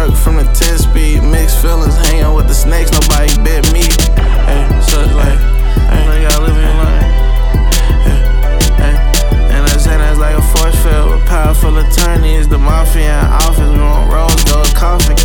work from the 10 speed. Mixed feelings, hanging with the snakes, nobody bit me. Hey, such like, hey, you gotta live in your life. And I say that's like a force field with powerful attorneys. The mafia in office, we want rose gold coffin.